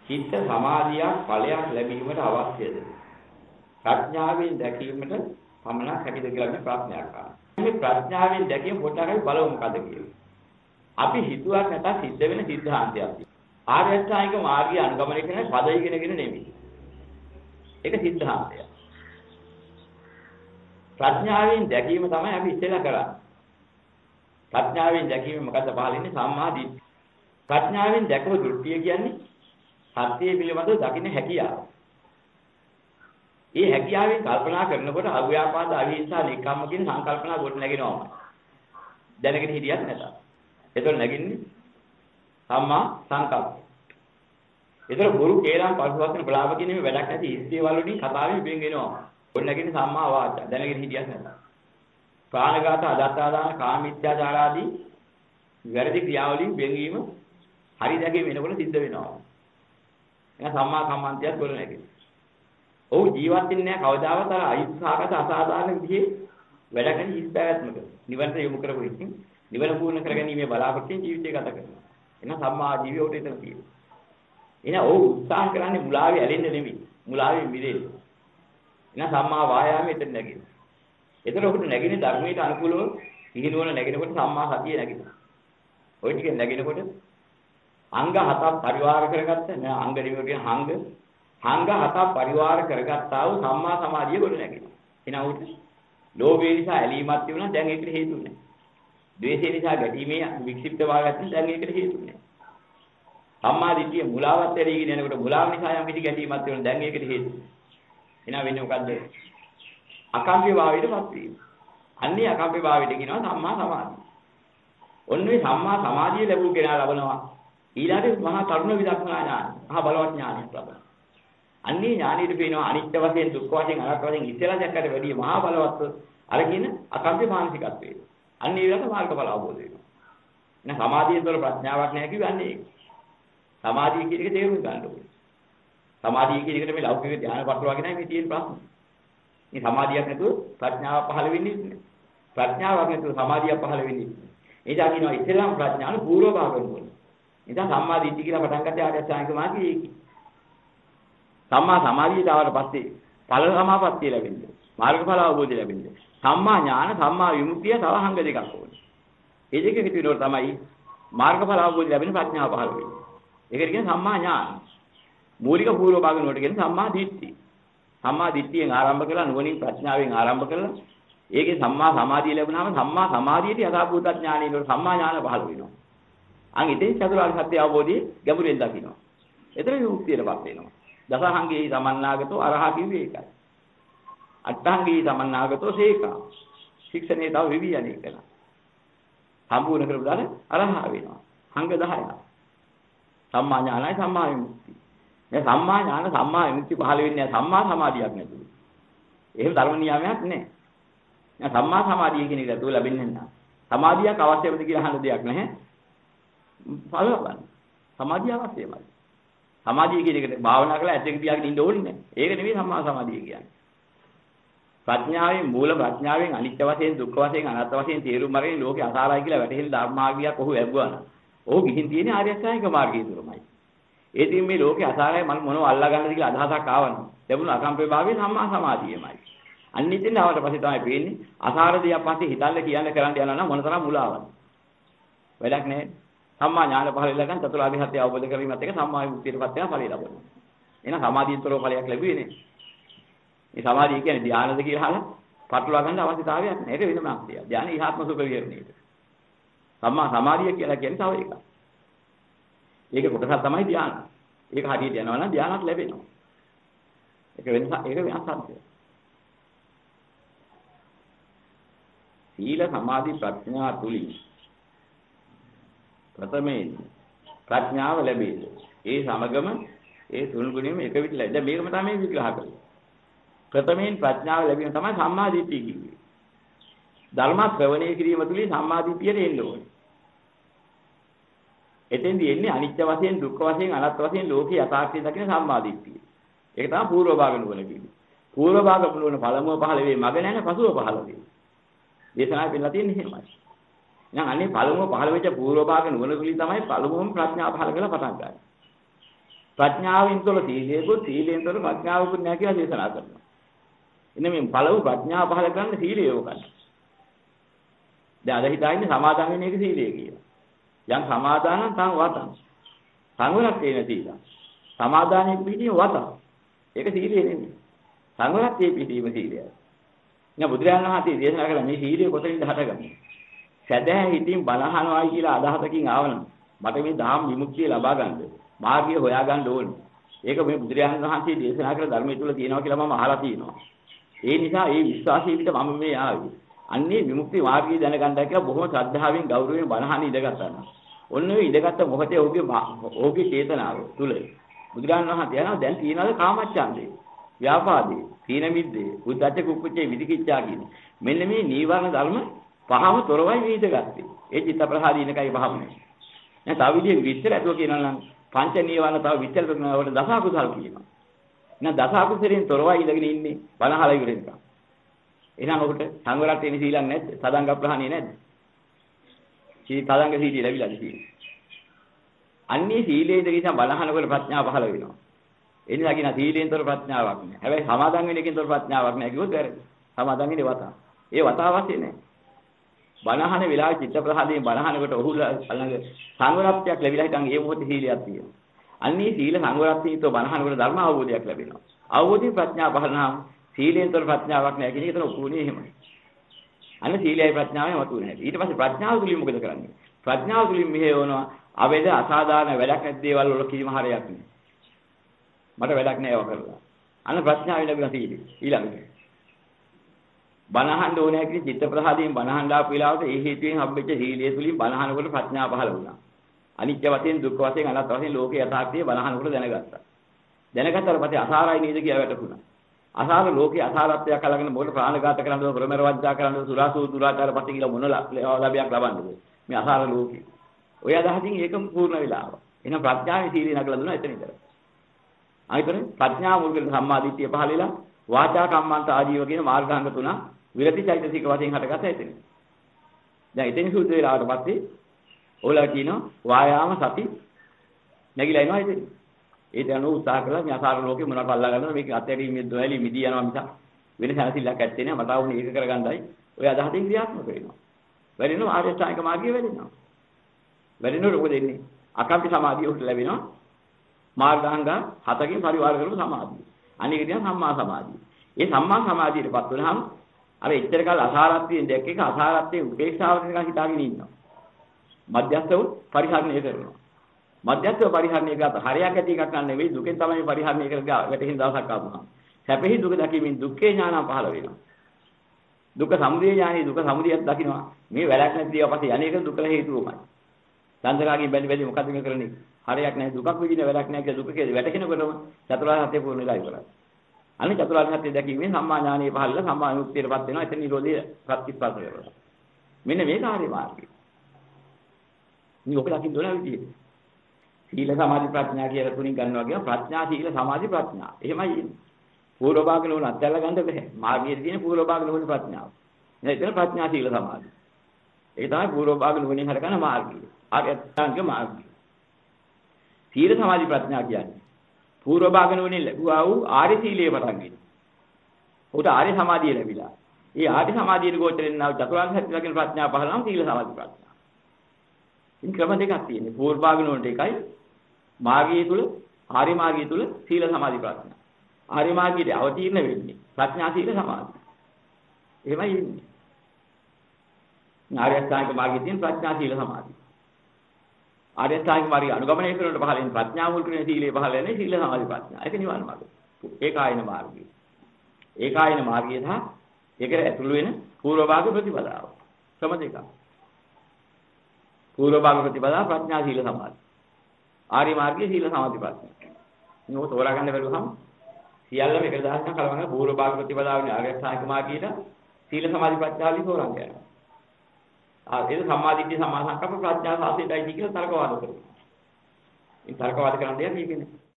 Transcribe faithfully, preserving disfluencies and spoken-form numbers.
චිත්ත සමාධියක් ඵලයක් ලැබීමට අවශ්‍යද? ප්‍රඥාවෙන් දැකීමට පමණක් හැකිද කියලා මේ ප්‍රශ්නයක් අහනවා. මේ ප්‍රඥාවෙන් දැකීම පොඩ්ඩක් අපි බලමු මොකද කියලා. අපි හිතුවක් නැතත් සිද්ධ වෙන සිද්ධාන්තයක්. ආර්ය අෂ්ටාංගික මාර්ගය අනුගමනය කරන පද ඉගෙනගෙන නෙමෙයි. ඒක සිද්ධාන්තයක්. ප්‍රඥාවෙන් දැකීම තමයි අපි ඉස්සෙල්ලා කරන්නේ. ප්‍රඥාවෙන් දැකීම මොකද්ද පහලින්නේ? සම්මා දිට්ඨිය. ප්‍රඥාවෙන් දැකව දෘෂ්ටිය කියන්නේ සත්‍යය පිළිබඳව දකින්න හැකියාව. මේ හැකියාවෙන් කල්පනා කරනකොට අව්‍යාපාද අවිහිංසා නික්කම්ම කියන සංකල්පනා ගොඩ නැගෙනවා. දැනගෙන හිටියත් නැත. ඒතකොට නැගින්නේ සම්මා සංකල්ප. ඒතර ගුරු කේලම් පරිවර්තන බලාව කියන මේ වැඩක් නැති ඉස්තියවල වලින් කතාවෙන් වෙන් වෙනවා. ගොඩ නැගින්නේ සම්මා වාචා. දැනගෙන හිටියත් නැත. ප්‍රාණඝාත අදත්තාදාන කාමීත්‍යාචාර ආදී වැරදි ක්‍රියාවලින් වෙන්වීම හරි දැකීම වෙනකොට සිද්ධ වෙනවා. එහෙනම් සම්මා කම්මන්තයත් ගොඩ නැගෙන්නේ. ඔව් ජීවත් වෙන්නේ නැහැ කවදාවත් අර අයිතිසහගත අසාධාරණ විදිහේ වැඩ කරන හිස් පැවැත්මක. නිවනට යොමු කරපු ඉතින් නිවන පූර්ණ කරගැනීමේ බලාපොරොත්තුෙන් ජීවිතය ගත කරනවා. එහෙනම් සම්මා ජීවිතය උඩ එතන තියෙනවා. එහෙනම් ඔව් උත්සාහ කරන්නේ මුලාවේ ඇලෙන්න නෙමෙයි. මුලාවේ මිදෙන්න. එහෙනම් සම්මා වායාමයේ එතන නැගෙනවා. එතන ඔබට නැගින ධර්මයට අනුකූලව සිහිනුවන නැගෙනකොට සම්මා සතිය නැගෙනවා. ওই ටික නැගෙනකොට අංග හතක් පරිවාර කරගත්ත නෑ අංග නෙමෙයි කියන අංග අංග හතක් පරිවාර කරගත්තා වූ සම්මා සමාධිය ගොඩ නැගෙනවා. එහෙනම් උට ලෝභය නිසා ඇලීමක් තිබුණා දැන් ඒකට හේතු නැහැ. ද්වේෂය නිසා ගැටීමේ වික්ෂිප්ත භාවයක් තියෙන දැන් ඒකට හේතු නැහැ. සම්මා දිට්ඨිය මුලාවත් ඇරීගෙන යනකොට මුලාව නිසා යම් කිසි ගැටීමක් තියෙනවා දැන් ඒකට හේතු. එහෙනම් වෙන්නේ මොකද්ද? අකම්පිත භාවයටපත් වීම. අන්නේ අකම්පිත භාවයට කියනවා සම්මා සමාධිය. ඔන්නේ සම්මා සමාධිය ලැබුව කෙනා ලබනවා. ඊළඟට මහා කරුණ විදර්ශනා ඥාන, මහා බලවත් ඥානයක් ලබනවා. අන්නේ ඥානෙට පේනවා අනිත්‍ය වශයෙන්, දුක්ඛ වශයෙන්, අනාත්ම වශයෙන් ඉස්සෙල්ලා දැක්කට වැඩිය මහා බලවත් අරගෙන අකම්පිත මානසිකත්වයේ. අන්නේ ඊළඟ මාර්ගඵල අවබෝධ වෙනවා. එහෙනම් සමාධියෙන්තර ප්‍රඥාවක් නැහැ කිව්වන්නේ ඒක. සමාධිය කියන එක තේරුම් ගන්න ඕනේ. සමාධිය කියන එකට මේ ලෞකික ධ්‍යාන පටලවාගෙන නැහැ මේ තියෙන ප්‍රශ්නේ. මේ සමාධියක් නැතුව ප්‍රඥාව පහළ වෙන්නේ නැහැ. ප්‍රඥාවක් නැතුව සමාධියක් පහළ වෙන්නේ නැහැ. එනිසා කියනවා ඉස්ලාම් ප්‍රඥාන පූර්ව භාග වෙනවා. එනිසා සම්මා දිට්ඨිය කියලා පටන් ගත්තේ ආර්ය අෂ්ටාංගික මාර්ගයේ ඒකයි. සම්මා සමාධියට ආවට පස්සේ ඵල සමාපත්තිය ලැබෙන්නේ. මාර්ගඵල අවබෝධය ලැබෙන්නේ. සම්මා ඥාන සම්මා විමුක්තිය තව අංග දෙකක් ඕනේ. මේ දෙක එකතු වෙනකොට තමයි මාර්ගඵල අවබෝධය ලැබෙන ප්‍රඥාව පහළ වෙන්නේ. ඒකට කියන්නේ සම්මා ඥාන. මූලික පූර්ව භාග වලට කියන්නේ සම්මා දිට්ඨිය. සම්මා දිට්ඨියෙන් ආරම්භ කරලා නුවණින් ප්‍රඥාවෙන් ආරම්භ කරලා ඒකේ සම්මා සමාධිය ලැබුණාම සම්මා සමාධියට යථාභූත ඥානය වල සම්මා ඥාන පහළ වෙනවා. අන් ඉතින් චතුරාර්ය සත්‍ය අවබෝධයේ ගැඹුරෙන් දකිනවා. එතන විමුක්තියටපත් වෙනවා. දසහංගේ සමන්නාගතෝ අරහා කිව්වේ ඒකයි. අට්ඨංගේ සමන්නාගතෝ සේකා. ශික්ෂණේ තව විවි යන්නේ කියලා. සම්පූර්ණ කරපුවාට අරහා වෙනවා. අංග දහයක්. සම්මා ඥානයි සම්මා විමුක්තිය. මේ සම්මා ඥාන සම්මා විමුක්තිය පහළ වෙන්නේ සම්මා සමාධියක් නැතුව. එහෙම ධර්ම නියාමයක් නැහැ. දැන් සම්මා සමාධිය කියන එක ලැබුව ලැබෙන්නේ නැහැ. සමාධියක් අවශ්‍යමද කියලා අහන්න දෙයක් නැහැ. ඵල ලබන්න. සමාධිය අවශ්‍යමයි. සමාධිය කියන එකට භාවනා කරලා ඇස් දෙක පියාගෙන ඉන්න ඕනේ නැහැ. ඒක නෙවෙයි සම්මා සමාධිය කියන්නේ. ප්‍රඥාවෙන් මූල ප්‍රඥාවෙන් අනිත්‍ය වශයෙන් දුක්ඛ වශයෙන් අනාත්ම වශයෙන් තේරුම් අරගෙන ලෝකේ අසාරයි කියලා වැටහෙන ධර්මාර්ගයක් ඔහු ලැබුවා නම් ඔහු ගිහින් තියෙන්නේ ආර්ය අෂ්ටාංගික මාර්ගයේ තුරමයි. ඒ තින් මේ ලෝකේ අසාරයි මම මොනව අල්ලා ගන්නද කියලා අදහසක් ආවනම් ලැබුණ අකම්පේ භාවයේ සම්මා සමාධියමයි. අනිත්‍යෙන් ආවට පස්සේ තමයි පේන්නේ අසාර දෙයක් පස්සේ හිතන්න කියන්න කරන්න යනවා නම් මොනතරම් මුලාවක්ද. වැඩක් නැහැ. සම්මා ඥාන පහළ වෙලා ගන්න චතුරාර්ය සත්‍ය අවබෝධ කරගීමත් එක සම්මා විමුක්තියටපත් වෙන ඵලය ලබනවා. එහෙනම් සමාධියතරෝ ඵලයක් ලැබුවේ නේ. මේ සමාධිය කියන්නේ ධානයද කියලා අහලා පටලවා ගන්න අවශ්‍යතාවයක් නැහැ. ඒක වෙනම අක්තියක්. ධානය ඉහාත්ම සුඛ විහරණයට. සම්මා සමාධිය කියලා කියන්නේ තව එකක්. ඒක කොටසක් තමයි ධානය. ඒක හරියට යනවා නම් ධානයක් ලැබෙනවා. ඒක වෙනස ඒක වෙනසක්. සීල සමාධි ප්‍රඥා තුලින් ප්‍රථමයෙන් ප්‍රඥාව ලැබෙයි. ඒ සමගම ඒ තුන් ගුණෙම එක විදිහට. දැන් මේකම තමයි විග්‍රහ කරන්නේ. ප්‍රථමයෙන් ප්‍රඥාව ලැබීම තමයි සම්මා දිට්ඨිය කියන්නේ. ධර්ම ශ්‍රවණය කිරීම තුලින් සම්මා දිට්ඨියට එන්න ඕනේ. එතෙන්දී එන්නේ අනිත්‍ය වශයෙන්, දුක්ඛ වශයෙන්, අනාත්ම වශයෙන් ලෝකේ යථාර්ථය දකින සම්මා දිට්ඨිය. ඒක තමයි පූර්ව භාග නුවණ කියන්නේ. පූර්ව භාග නුවණ පළමුව පහළ වෙයි, මග නැහැ පසුව පහළ වෙයි. දේශනාවේ පෙන්නලා තියෙන්නේ එහෙමයි. එහෙනම් අනේ පළමුව පහළ වෙච්ච පූර්ව භාග නුවණ තුලින් තමයි පළමුවම ප්‍රඥාව පහළ කරලා පටන් ගන්න. ප්‍රඥාවෙන් තොල සීලයකුත් සීලයෙන් තොල ප්‍රඥාවකුත් නැහැ කියලා දේශනා කරනවා. එන්න මේ පළමු ප්‍රඥාව පහල කරන්න සීලය යොකන්න. දැන් අද හිතා ඉන්නේ සමාදන් වෙන එක සීලය කියලා. යම් සමාදානං තං වතං. සංවරත්තේන සීලං. සමාදානෙ පිළිදීම වතං. ඒක සීලය නෙමෙයි. සංවරත්තේ පිළිදීම සීලයයි. නේ බුදුරජාණන් වහන්සේ දේශනා කළ මේ සීලය කොතනින්ද හටගන්නේ? සැදැහැ හිතින් බණහනවායි කියලා අදහසකින් ආවනම් මට මේ ධම්ම විමුක්තිය ලබා ගන්න මාර්ගය හොයා ගන්න ඕනේ. ඒක මේ බුදුරජාණන් වහන්සේ දේශනා කළ ධර්මයේ තුල තියෙනවා කියලා මම අහලා තියෙනවා. ඒ නිසා ඒ විශ්වාසයෙන් පිට මම මේ ආවේ. අන්නේ විමුක්ති මාර්ගය දැනගන්නයි කියලා බොහොම ශ්‍රද්ධාවෙන් ගෞරවයෙන් බණහන ඉඳගත්තා. ඔන්න ඔය ඉඳගත්ත මොහොතේ ඔහුගේ ඔහුගේ චේතනාව තුල බුදුරජාණන් වහන්සේ යනවා දැන් තියනවාද කාමච්ඡන්දේ, ව්‍යාපාදේ, තීන මිද්දේ, උද්ධච්ච කුක්කුච්චේ විදිකිච්ඡා කියන මෙන්න මේ නීවරණ ධර්ම පහම තොරවයි වේදගත්තේ. ඒ චිත්ත ප්‍රහාදීනකයි පහම නේ. දැන් තව විදිහේ විස්තර ඇතුව කියනවා නම් පංච නීවරණ තව විස්තර කරනකොට දස අකුසල් කියනවා. එහෙනම් දස අකුසලෙන් තොරවයි ඉඳගෙන ඉන්නේ බණහලා ඉවරෙන්කම්. එහෙනම් ඔබට සංවරත් වෙන සීලක් නැද්ද? සදාංග ප්‍රහාණිය නැද්ද? සී සදාංග සීලිය ලැබිලාද සීලිය? අන්නේ සීලේද නිසා බණහනකොට ප්‍රඥාව පහළ වෙනවා. ඒ නිසා කියන සීලෙන්තර ප්‍රඥාවක් නෑ. හැබැයි සමාදන් වෙන එකෙන්තර ප්‍රඥාවක් නෑ කිව්වොත් වැරදි. සමාදන් වෙන්නේ වතා. ඒ වතාවස්සේ නෑ. බණහන වෙලාවේ චිත්ත ප්‍රහාදයෙන් බණහනකොට ඔහු ළඟ සංවරත්වයක් ලැබිලා හිටන් ඒ මොහොතේ සීලියක් තියෙනවා. අන්නේ සීල සංවරත්වීත්ව බණහනකොට ධර්ම අවබෝධයක් ලැබෙනවා. අවබෝධයෙන් ප්‍රඥාව පහළනම් සීලෙන්තර ප්‍රඥාවක් නෑ කියන එක එතන උකුණේ එහෙමයි. අන්න සීලයයි ප්‍රඥාවයි වතුනේ නැහැ. ඊට පස්සේ ප්‍රඥාව තුලින් මොකද කරන්නේ? ප්‍රඥාව තුලින් මෙහෙවනවා අවේද අසාධාරණ වැඩක් නැති දේවල් වල කිසිම හරයක් නෑ. මට වැඩක් නෑ ඒවා කරලා. අන්න ප්‍රඥාව ලැබුණා සීලෙ. ඊළඟට බණහන්න ඕනේ කියන චිත්ත ප්‍රහාදයෙන් බණහන්න ආපු වෙලාවට ඒ හේතුවෙන් හම්බෙච්ච සීලය තුලින් බණහනකොට ප්‍රඥාව පහළ වුණා. අනිත්‍ය වශයෙන් දුක්ඛ වශයෙන් අනාත්ම වශයෙන් ලෝකේ යථාර්ථය බණහනකොට දැනගත්තා. දැනගත්තාට පස්සේ අසාරයි නේද කියලා වැටහුණා. අසාර ලෝකේ අසාරත්වයක් අල්ලගෙන මොකද ප්‍රාණඝාත කරන්නද ප්‍රමේර වංචා කරන්නද සුරාසූ දුරාචාර පස්සේ කියලා මොන ලාභයක් ලබන්නද මේ අසාර ලෝකේ. ඔය අදහසින් ඒකම පූර්ණ වෙලාව. එහෙනම් ප්‍රඥාවේ සීලය නගලා දුන්නා එතන ඉඳලා. ආයතන ප්‍රඥා මුල්කෙන් සම්මාදිට්ඨිය පහළ වෙලා වාචා කම්මන්ත ආජීව කියන මාර්ගාංග තුන විරති චෛතසික වශයෙන් හටගත්ත එතන. දැන් එතන සුද්ධ වෙලාවට පස්සේ ඕලා කියනවා වායාම සති නැగిලා එනවා එතන. ඒට අනුව උත්සාහ කළා මේ අසාර ලෝකේ මොනවද අල්ලා ගන්නද මේක අත්හැරීමේ දොයලි මිදී යනවා මිසක් වෙන සැනසෙල්ලක් ඇත්තේ නෑ මට ආවුනේ ඒක කරගන්නයි ඔය අදහසින් ක්‍රියාත්මක වෙනවා. වැඩිනවා ආර්ය ශ්‍රාණික මාර්ගය වැඩිනවා. වැඩිනකොට මොකද වෙන්නේ? අකම්පි සමාධිය උට ලැබෙනවා. මාර්ගාංග හතකින් පරිවාර කරපු සමාධිය. අනික කියන සම්මා සමාධිය. ඒ සම්මා සමාධියටපත් වෙනහම අර එච්චර කාල අසාරත්වයෙන් දැක්ක එක අසාරත්වයෙන් උපේක්ෂාවට නිකන් හිතාගෙන ඉන්නවා. මධ්‍යස්ථව පරිහරණය කරනවා. මධ්‍යස්ථව පරිහරණය කරාට හරියක් ඇති එකක් නන් නෙවෙයි දුකෙන් තමයි පරිහරණය කරගා වැටෙන දවසක් ආවම. සැපෙහි දුක දැකීමෙන් දුක්ඛේ ඥානම පහළ වෙනවා. දුක සමුදය ඥානෙ දුක සමුදයක් දකින්නවා. මේ වැඩක් නැති දේවල් පස්සේ අනේක දුකල හේතුවමයි. චන්දකාගෙන් බැලි බැලි මොකද මේ කරන්නේ? හරියක් නැහැ දුකක් විඳින වැඩක් නැහැ කියලා දුක කියලා වැටෙනකොටම චතුරාර්ය සත්‍ය පූර්ණ වෙලා ඉවරයි. අනිත් චතුරාර්ය සත්‍ය දැකීමෙන් සම්මා ඥානෙ පහළලා සම්මා විමුක්තියටපත් වෙනවා. එතන නිරෝධය ප්‍රතිස්පර්ශ වෙනවා. මෙන්න මේ කාර්ය මාර්ගය. මේ ඔක දකින්න ඕන විදියට. සීල සමාධි ප්‍රඥා කියලා තුنين ගන්නවා කියන ප්‍රඥා සීල සමාධි ප්‍රඥා. එහෙමයි ඉන්නේ. පූර්ව භාග නෝන අත්හැරලා ගන්න බෑ. මාර්ගයේ තියෙන පූර්ව භාග නෝන ප්‍රඥාව. නේද? එතන ප්‍රඥා සීල සමාධි. ඒක තමයි පූර්ව භාග නෝනින් හරගන්න මාර්ගය. ආර්ය අෂ්ටාංග මාර්ගය. සීල සමාධි ප්‍රඥා කියන්නේ පූර්ව භාග නෝනින් ලැබුවා වූ ආර්ය සීලයේ පටන් ගන්න. උට ආර්ය සමාධිය ලැබිලා. ඒ ආර්ය සමාධියට ගෝචරෙන් නා චතුරාර්ය සත්‍ය දකින ප්‍රඥා පහළම සීල සමාධි ප්‍රඥා. ඉන් ක්‍රම දෙකක් තියෙනවා. පූර්ව භාග නෝනට එකයි මාර්ගය තුල ආර්ය මාර්ගය තුල සීල සමාධි ප්‍රඥා. ආර්ය මාර්ගයේ අවතීර්ණ වෙන්නේ ප්‍රඥා සීල සමාධි. එහෙමයි ඉන්නේ. ආර්ය අෂ්ටාංග මාර්ගයේ තියෙන ප්‍රඥා සීල සමාධි. ආර්ය අෂ්ටාංග මාර්ගය අනුගමනය කරනකොට පහළ වෙන ප්‍රඥා මුල් කරගෙන සීලේ පහළ වෙන්නේ සීල සමාධි ප්‍රඥා. ඒක නිවන මාර්ගය. ඒකායන මාර්ගය. ඒකායන මාර්ගය සහ ඒකට ඇතුළු වෙන පූර්ව භාග ප්‍රතිපදාව. ක්‍රම දෙකක්. පූර්ව භාග ප්‍රතිපදාව ප්‍රඥා සීල සමාධි. ආර්ය මාර්ගයේ සීල සමාධි ප්‍රඥා. මේක තෝරා ගන්න බැලුවහම සියල්ලම එක දහසක් කලවන පූර්ව භාග ප්‍රතිපදාවනේ ආර්ය අෂ්ටාංග මාර්ගයට සීල සමාධි ප්‍රඥාවලින් තෝරා ගන්නවා. ආ ඒක සම්මාදිට්ඨිය සම්මා සංකප්ප ප්‍රඥා සාසයටයි කියලා තර්කවාද කරනවා. මේ තර්කවාද කරන්න දෙයක් මේකනේ.